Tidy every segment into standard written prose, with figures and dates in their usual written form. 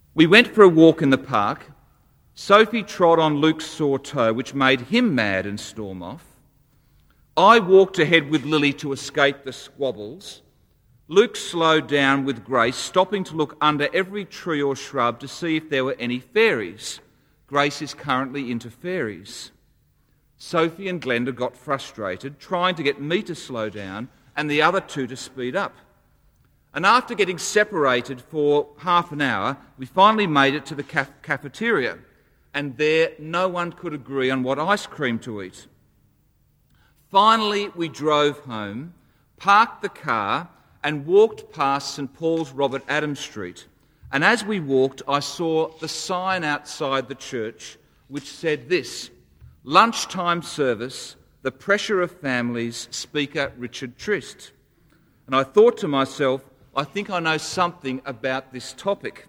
We went for a walk in the park. Sophie trod on Luke's sore toe, which made him mad and storm off. I walked ahead with Lily to escape the squabbles. Luke slowed down with Grace, stopping to look under every tree or shrub to see if there were any fairies. Grace is currently into fairies. Sophie and Glenda got frustrated, trying to get me to slow down and the other two to speed up. And after getting separated for half an hour, we finally made it to the cafeteria. And there, no one could agree on what ice cream to eat. Finally, we drove home, parked the car, and walked past St Paul's Robert Adams Street. And as we walked, I saw the sign outside the church which said this: Lunchtime service, the pressure of families, speaker Richard Trist. And I thought to myself, I think I know something about this topic.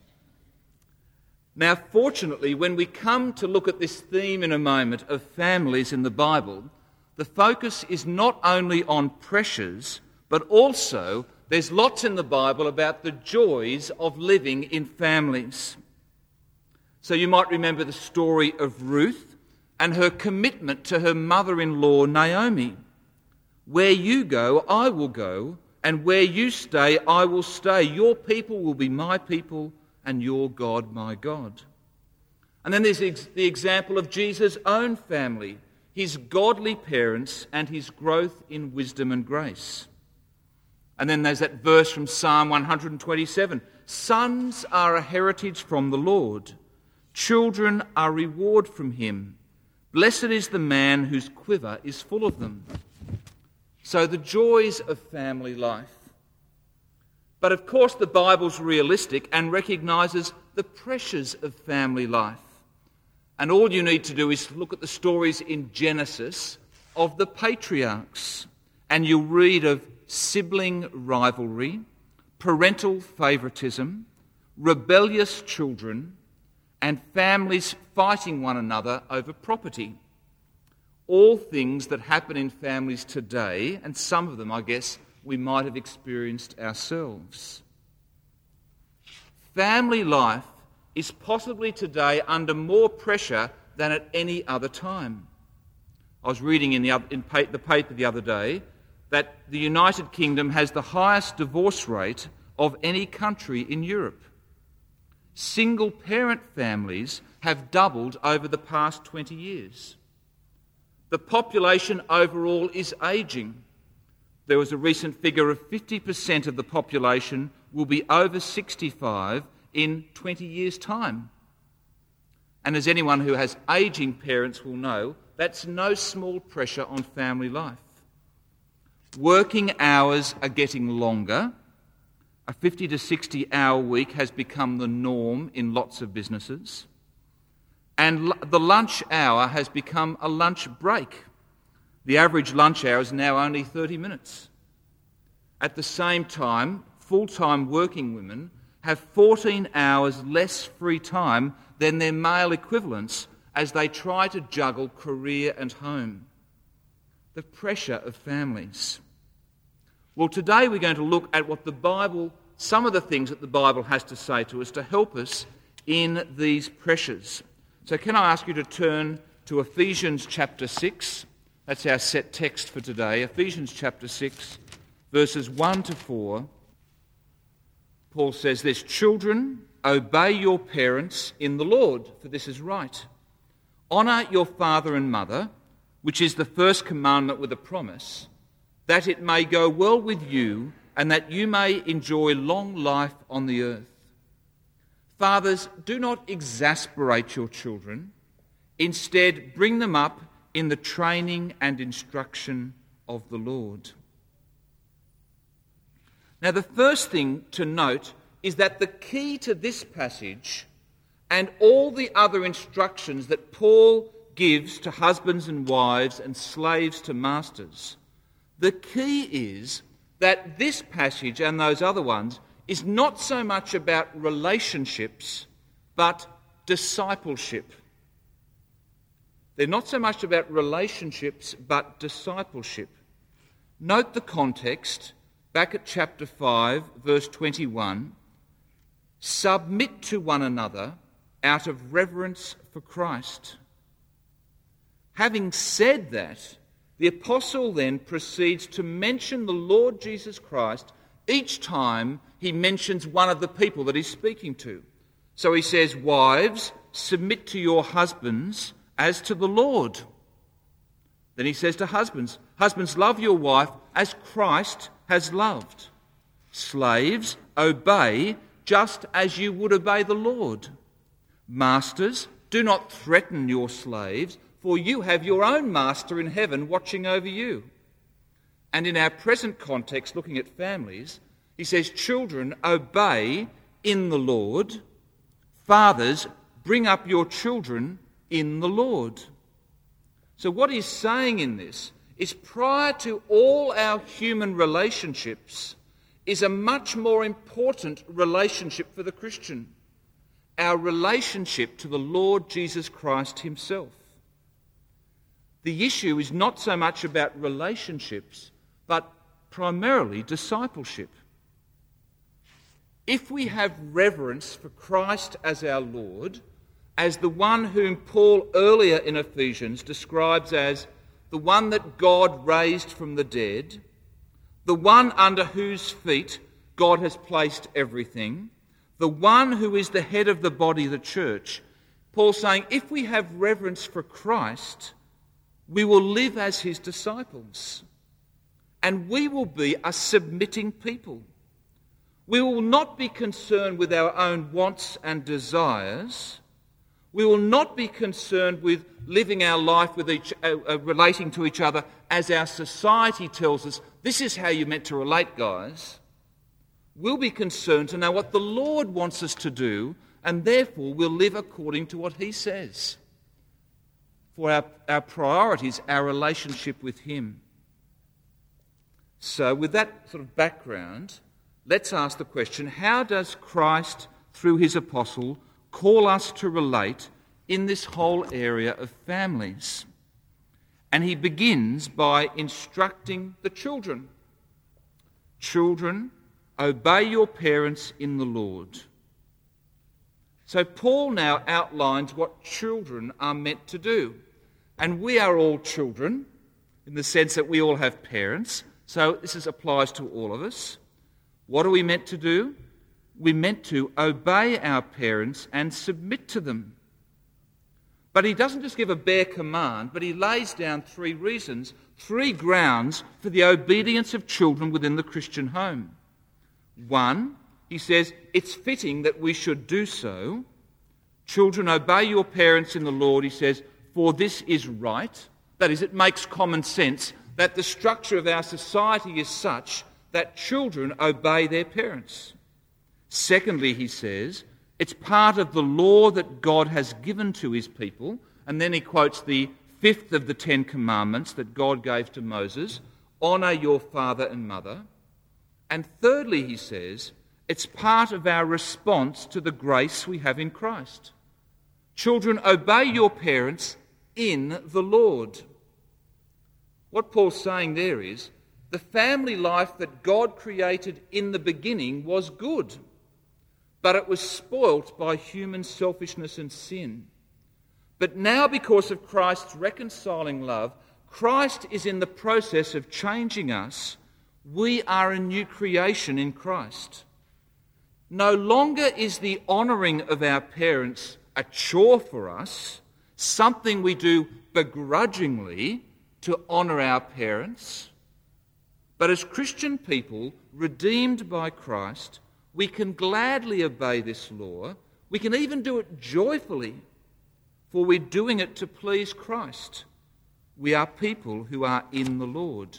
Now, fortunately, when we come to look at this theme in a moment of families in the Bible, the focus is not only on pressures, but also there's lots in the Bible about the joys of living in families. So you might remember the story of Ruth and her commitment to her mother-in-law Naomi. Where you go, I will go, and where you stay, I will stay. Your people will be my people, and your God my God. And then there's the example of Jesus' own family, his godly parents, and his growth in wisdom and grace. And then there's that verse from Psalm 127. Sons are a heritage from the Lord. Children are reward from him. Blessed is the man whose quiver is full of them. So the joys of family life. But of course the Bible's realistic and recognises the pressures of family life. And all you need to do is look at the stories in Genesis of the patriarchs, and you'll read of sibling rivalry, parental favouritism, rebellious children, and families fighting one another over property. All things that happen in families today, and some of them, I guess, we might have experienced ourselves. Family life is possibly today under more pressure than at any other time. I was reading in the paper the other day that the United Kingdom has the highest divorce rate of any country in Europe. Single-parent families have doubled over the past 20 years. The population overall is ageing. There was a recent figure of 50% of the population will be over 65 in 20 years' time. And as anyone who has ageing parents will know, that's no small pressure on family life. Working hours are getting longer. A 50 to 60 hour week has become the norm in lots of businesses. And the lunch hour has become a lunch break. The average lunch hour is now only 30 minutes. At the same time, full-time working women have 14 hours less free time than their male equivalents as they try to juggle career and home. The pressure of families. Well, today we're going to look at what the Bible, some of the things that the Bible has to say to us to help us in these pressures. So can I ask you to turn to Ephesians chapter 6? That's our set text for today. Ephesians chapter 6, verses 1 to 4. Paul says this: Children, obey your parents in the Lord, for this is right. Honour your father and mother, which is the first commandment with a promise, that it may go well with you and that you may enjoy long life on the earth. Fathers, do not exasperate your children. Instead, bring them up in the training and instruction of the Lord. Now, the first thing to note is that the key to this passage and all the other instructions that Paul gives to husbands and wives and slaves to masters, the key is that this passage and those other ones is not so much about relationships, but discipleship. They're not so much about relationships, but discipleship. Note the context, back at chapter 5, verse 21. submit to one another out of reverence for Christ. Having said that, the apostle then proceeds to mention the Lord Jesus Christ each time he mentions one of the people that he's speaking to. So he says, "Wives, submit to your husbands as to the Lord." Then he says to husbands, "Husbands, love your wife as Christ has loved. Slaves, obey just as you would obey the Lord. Masters, do not threaten your slaves, for you have your own master in heaven watching over you." And in our present context, looking at families, he says, "Children, obey in the Lord. Fathers, bring up your children in the Lord." So what he's saying in this is prior to all our human relationships is a much more important relationship for the Christian, our relationship to the Lord Jesus Christ himself. The issue is not so much about relationships, but primarily discipleship. If we have reverence for Christ as our Lord, as the one whom Paul earlier in Ephesians describes as the one that God raised from the dead, the one under whose feet God has placed everything, the one who is the head of the body, the church, Paul's saying, if we have reverence for Christ, we will live as his disciples, and we will be a submitting people. We will not be concerned with our own wants and desires. We will not be concerned with living our life with relating to each other as our society tells us, this is how you're meant to relate, guys. We'll be concerned to know what the Lord wants us to do, and therefore we'll live according to what he says. For our priority is our relationship with him. So with that sort of background, let's ask the question, how does Christ, through his apostle, call us to relate in this whole area of families? And he begins by instructing the children. Children, obey your parents in the Lord. So Paul now outlines what children are meant to do. And we are all children, in the sense that we all have parents. So this applies to all of us. What are we meant to do? We're meant to obey our parents and submit to them. But he doesn't just give a bare command, but he lays down three reasons, three grounds for the obedience of children within the Christian home. One, he says, it's fitting that we should do so. Children, obey your parents in the Lord, he says, for this is right. That is, it makes common sense that the structure of our society is such that children obey their parents. Secondly, he says, it's part of the law that God has given to his people. And then he quotes the fifth of the 10 commandments that God gave to Moses, honour your father and mother. And thirdly, he says, it's part of our response to the grace we have in Christ. Children, obey your parents in the Lord. What Paul's saying there is, the family life that God created in the beginning was good, but it was spoilt by human selfishness and sin. But now, because of Christ's reconciling love, Christ is in the process of changing us. We are a new creation in Christ. No longer is the honouring of our parents a chore for us, something we do begrudgingly to honour our parents. But as Christian people, redeemed by Christ, we can gladly obey this law. We can even do it joyfully, for we're doing it to please Christ. We are people who are in the Lord.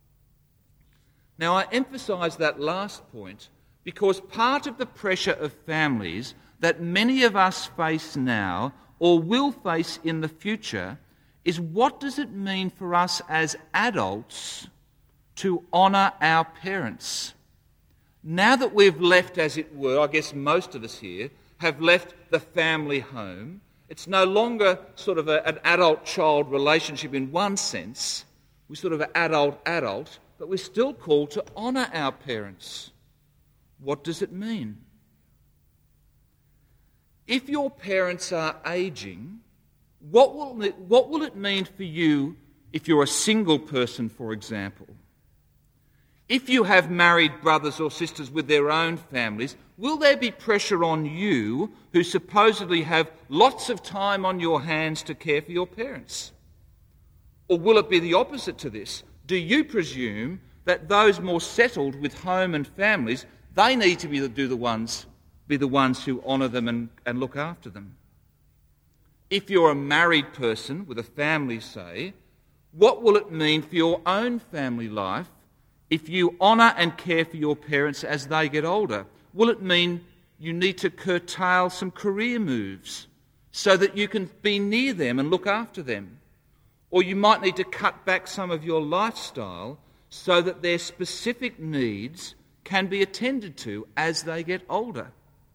Now, I emphasise that last point because part of the pressure of families that many of us face now or will face in the future is, what does it mean for us as adults to honour our parents? Now that we've left, as it were, I guess most of us here have left the family home, it's no longer sort of an adult-child relationship in one sense. We're sort of an adult-adult, but we're still called to honour our parents. What does it mean? if your parents are ageing, what will it mean for you if you're a single person, for example? If you have married brothers or sisters with their own families, will there be pressure on you, who supposedly have lots of time on your hands to care for your parents? Or will it be the opposite to this? Do you presume that those more settled with home and families, they need to be the ones who honour them and look after them? If you're a married person with a family, say, what will it mean for your own family life if you honour and care for your parents as they get older? Will it mean you need to curtail some career moves so that you can be near them and look after them? Or you might need to cut back some of your lifestyle so that their specific needs can be attended to as they get older.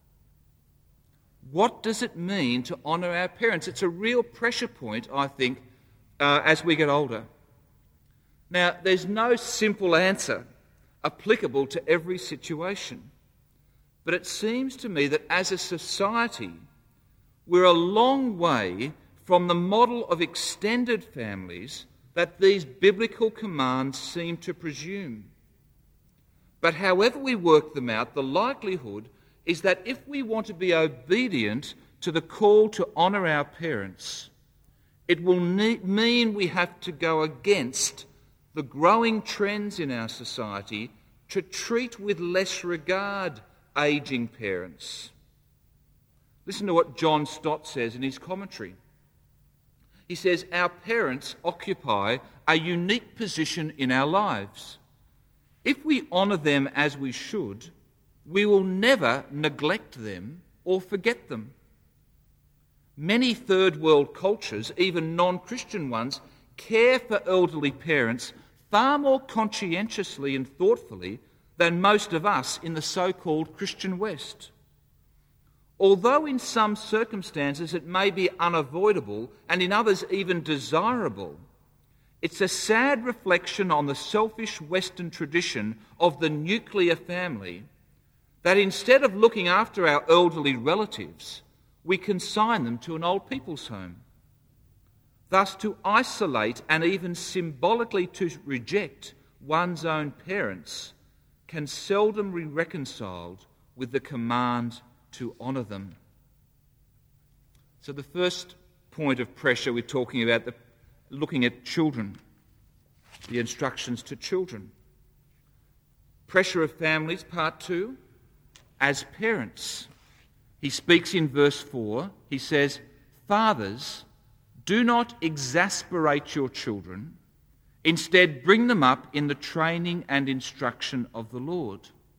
What does it mean to honour our parents? It's a real pressure point, I think, as we get older. Now, there's no simple answer applicable to every situation, but it seems to me that as a society, we're a long way from the model of extended families that these biblical commands seem to presume. But however we work them out, the likelihood is that if we want to be obedient to the call to honour our parents, it will mean we have to go against the growing trends in our society to treat with less regard ageing parents. Listen to what John Stott says in his commentary. He says, our parents occupy a unique position in our lives. If we honour them as we should, we will never neglect them or forget them. Many third world cultures, even non-Christian ones, care for elderly parents far more conscientiously and thoughtfully than most of us in the so-called Christian West. Although in some circumstances it may be unavoidable and in others even desirable, it's a sad reflection on the selfish Western tradition of the nuclear family that instead of looking after our elderly relatives, we consign them to an old people's home. Thus, to isolate and even symbolically to reject one's own parents can seldom be reconciled with the command to honour them. So the first point of pressure we're talking about, looking at children, the instructions to children. Pressure of families, part 2, as parents. He speaks in verse 4, he says, "Fathers, do not exasperate your children, instead bring them up in the training and instruction of the Lord."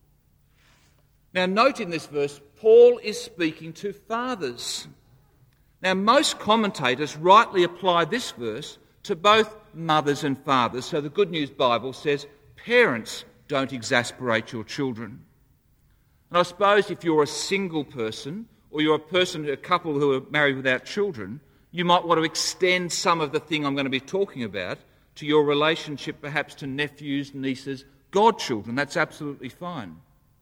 Now note in this verse, Paul is speaking to fathers. Now most commentators rightly apply this verse to both mothers and fathers. So the Good News Bible says, parents, don't exasperate your children. And I suppose if you're a single person, or you're a couple who are married without children, you might want to extend some of the thing I'm going to be talking about to your relationship perhaps to nephews, nieces, godchildren. That's absolutely fine.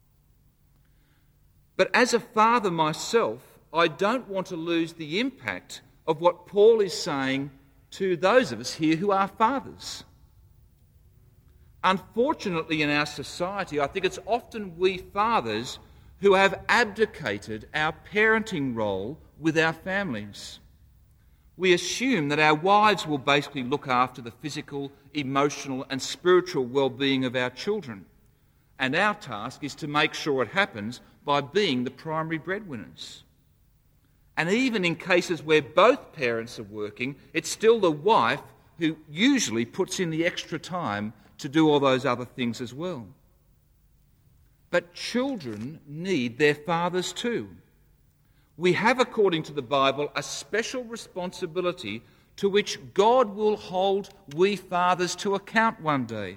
But as a father myself, I don't want to lose the impact of what Paul is saying to those of us here who are fathers. Unfortunately, in our society, I think it's often we fathers who have abdicated our parenting role with our families. We assume that our wives will basically look after the physical, emotional and spiritual well-being of our children. And our task is to make sure it happens by being the primary breadwinners. And even in cases where both parents are working, it's still the wife who usually puts in the extra time to do all those other things as well. But children need their fathers too. We have, according to the Bible, a special responsibility to which God will hold we fathers to account one day.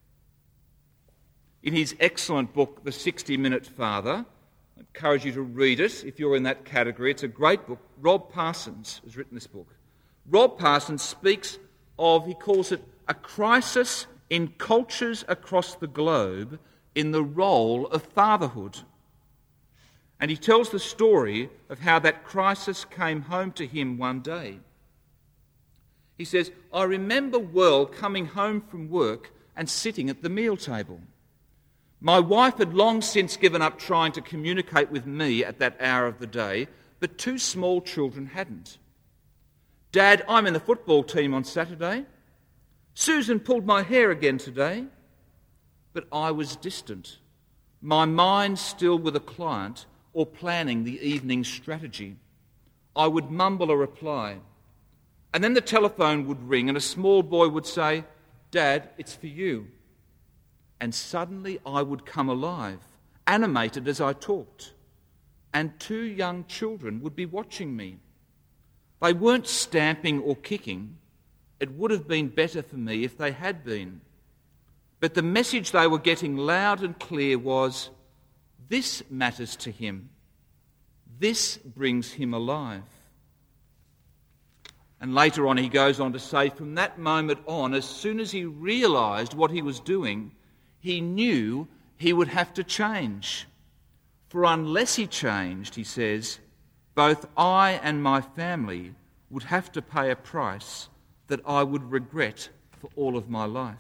In his excellent book, The 60-Minute Father, I encourage you to read it if you're in that category. It's a great book. Rob Parsons has written this book. Rob Parsons speaks of, he calls it, a crisis in cultures across the globe in the role of fatherhood. And he tells the story of how that crisis came home to him one day. He says, "I remember well coming home from work and sitting at the meal table. My wife had long since given up trying to communicate with me at that hour of the day, but 2 small children hadn't. Dad, I'm in the football team on Saturday. Susan pulled my hair again today." But I was distant, my mind still with a client or planning the evening's strategy. I would mumble a reply, and then the telephone would ring and a small boy would say, "Dad, it's for you." And suddenly I would come alive, animated as I talked, and 2 young children would be watching me. They weren't stamping or kicking. It would have been better for me if they had been. But the message they were getting loud and clear was, this matters to him. This brings him alive. And later on he goes on to say, from that moment on, as soon as he realised what he was doing, he knew he would have to change. For unless he changed, he says, both I and my family would have to pay a price that I would regret for all of my life.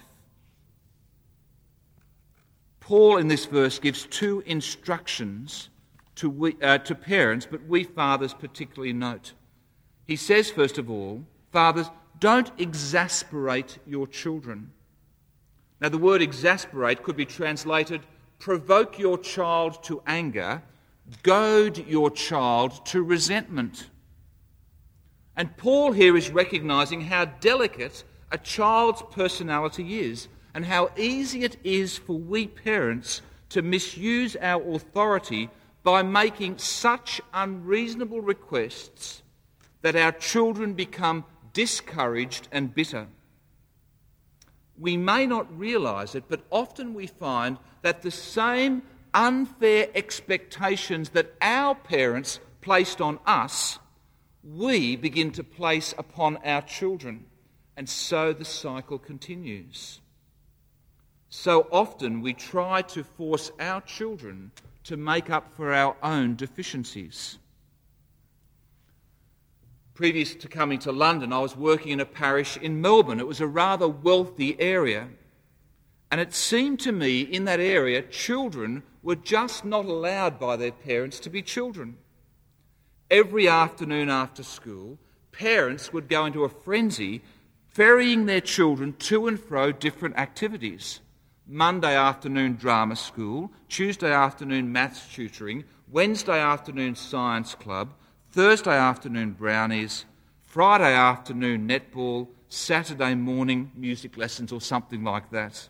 Paul in this verse gives 2 instructions to parents, but we fathers particularly note. He says, first of all, fathers, don't exasperate your children. Now, the word exasperate could be translated provoke your child to anger, goad your child to resentment. And Paul here is recognising how delicate a child's personality is and how easy it is for we parents to misuse our authority by making such unreasonable requests that our children become discouraged and bitter. We may not realise it, but often we find that the same unfair expectations that our parents placed on us, we begin to place upon our children, and so the cycle continues. So often we try to force our children to make up for our own deficiencies. Previous to coming to London, I was working in a parish in Melbourne. It was a rather wealthy area. And it seemed to me in that area, children were just not allowed by their parents to be children. Every afternoon after school, parents would go into a frenzy, ferrying their children to and fro different activities. Monday afternoon drama school, Tuesday afternoon maths tutoring, Wednesday afternoon science club, Thursday afternoon brownies, Friday afternoon netball, Saturday morning music lessons or something like that.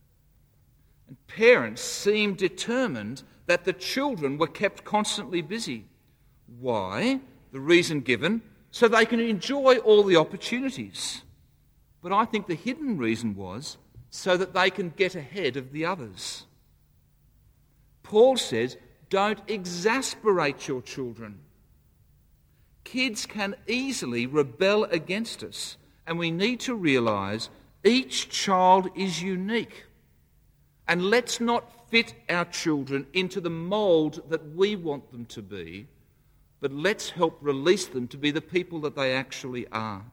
And parents seemed determined that the children were kept constantly busy. Why? The reason given, so they can enjoy all the opportunities. But I think the hidden reason was so that they can get ahead of the others. Paul says, don't exasperate your children. Kids can easily rebel against us, and we need to realise each child is unique. And let's not fit our children into the mould that we want them to be, but let's help release them to be the people that they actually are.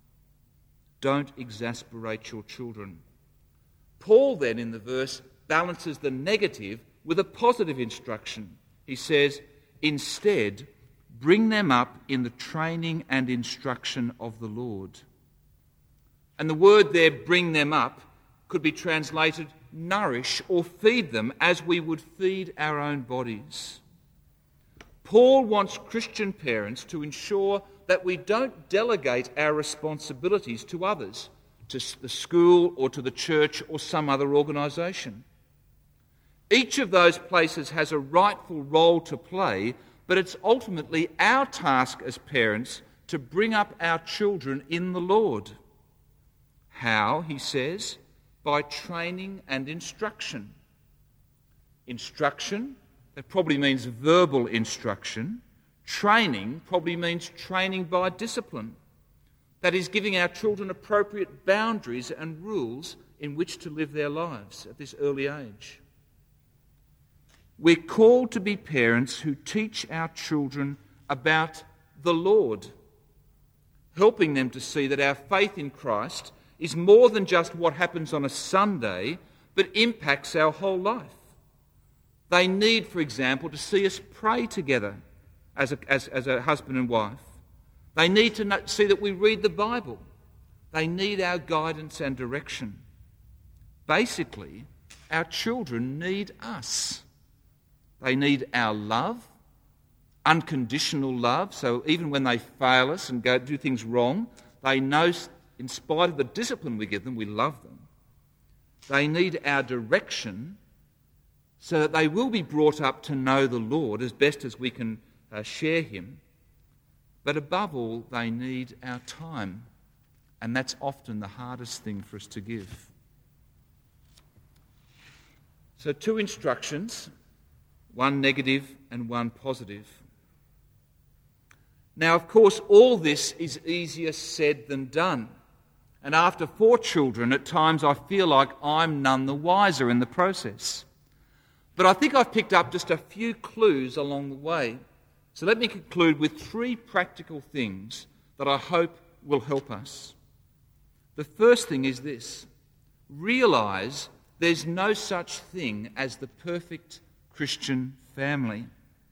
Don't exasperate your children. Paul then in the verse balances the negative with a positive instruction. He says, instead, bring them up in the training and instruction of the Lord. And the word there, bring them up, could be translated nourish or feed them as we would feed our own bodies. Paul wants Christian parents to ensure that we don't delegate our responsibilities to others, to the school or to the church or some other organisation. Each of those places has a rightful role to play, but it's ultimately our task as parents to bring up our children in the Lord. How, he says? By training and instruction. Instruction, that probably means verbal instruction. Training probably means training by discipline. That is, giving our children appropriate boundaries and rules in which to live their lives at this early age. We're called to be parents who teach our children about the Lord, helping them to see that our faith in Christ is more than just what happens on a Sunday, but impacts our whole life. They need, for example, to see us pray together as a husband and wife. They need to see that we read the Bible. They need our guidance and direction. Basically, our children need us. They need our love, unconditional love, so even when they fail us and do things wrong, they know, in spite of the discipline we give them, we love them. They need our direction so that they will be brought up to know the Lord as best as we can share him. But above all, they need our time, and that's often the hardest thing for us to give. So 2 instructions, one negative and one positive. Now, of course, all this is easier said than done. And after 4 children, at times I feel like I'm none the wiser in the process. But I think I've picked up just a few clues along the way. So let me conclude with 3 practical things that I hope will help us. The first thing is this: realise there's no such thing as the perfect Christian family.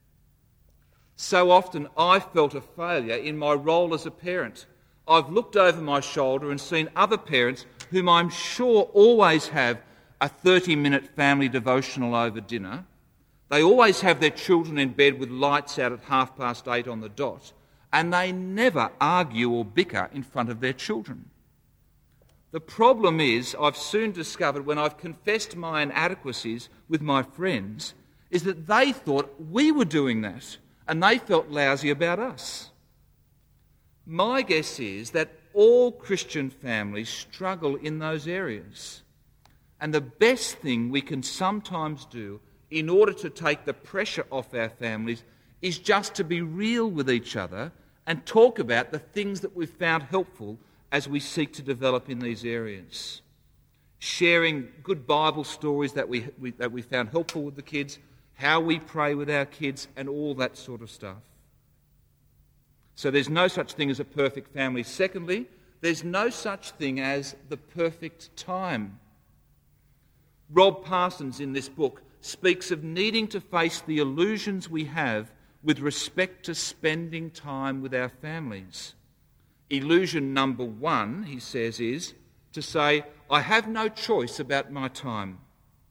So often I've felt a failure in my role as a parent. I've looked over my shoulder and seen other parents whom I'm sure always have a 30-minute family devotional over dinner. They always have their children in bed with lights out at 8:30 on the dot, and they never argue or bicker in front of their children. The problem is, I've soon discovered when I've confessed my inadequacies with my friends, is that they thought we were doing that, and they felt lousy about us. My guess is that all Christian families struggle in those areas. And the best thing we can sometimes do in order to take the pressure off our families is just to be real with each other and talk about the things that we've found helpful as we seek to develop in these areas. Sharing good Bible stories that we found helpful with the kids, how we pray with our kids, and all that sort of stuff. So there's no such thing as a perfect family. Secondly, there's no such thing as the perfect time. Rob Parsons in this book speaks of needing to face the illusions we have with respect to spending time with our families. Illusion number 1, he says, is to say, I have no choice about my time.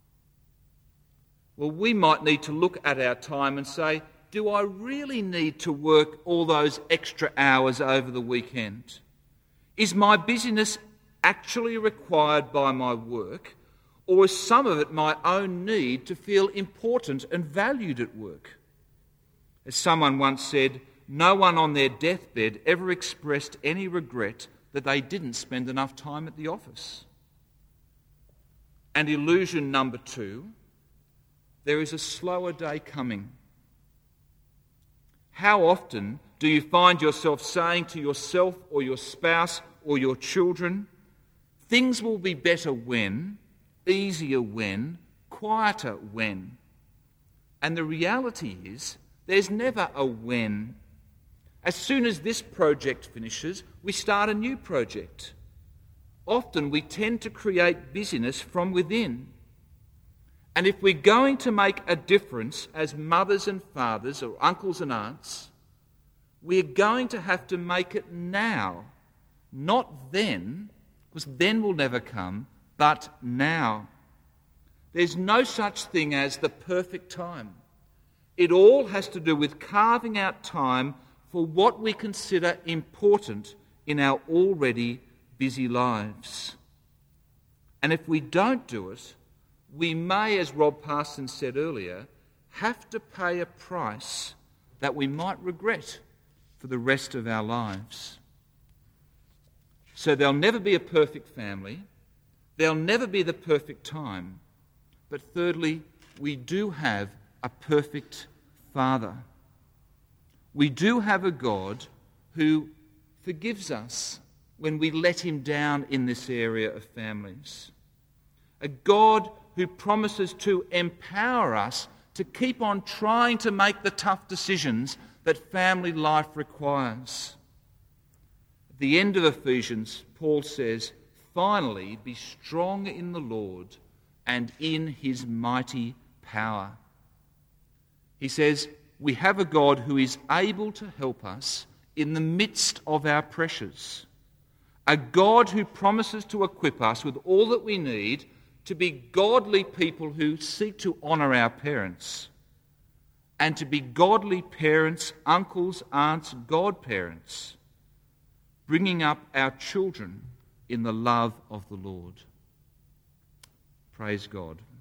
Well, we might need to look at our time and say, do I really need to work all those extra hours over the weekend? Is my busyness actually required by my work, or is some of it my own need to feel important and valued at work? As someone once said, no one on their deathbed ever expressed any regret that they didn't spend enough time at the office. And illusion number 2, there is a slower day coming. How often do you find yourself saying to yourself or your spouse or your children, things will be better when, easier when, quieter when? And the reality is, there's never a when. As soon as this project finishes, we start a new project. Often we tend to create busyness from within. And if we're going to make a difference as mothers and fathers or uncles and aunts, we're going to have to make it now, not then, because then will never come, but now. There's no such thing as the perfect time. It all has to do with carving out time for what we consider important in our already busy lives. And if we don't do it, we may, as Rob Parsons said earlier, have to pay a price that we might regret for the rest of our lives. So there'll never be a perfect family. There'll never be the perfect time. But thirdly, we do have a perfect Father. We do have a God who forgives us when we let him down in this area of families. A God who promises to empower us to keep on trying to make the tough decisions that family life requires. At the end of Ephesians, Paul says, "Finally, be strong in the Lord and in his mighty power." He says, we have a God who is able to help us in the midst of our pressures. A God who promises to equip us with all that we need to be godly people who seek to honour our parents, and to be godly parents, uncles, aunts, godparents, bringing up our children in the love of the Lord. Praise God.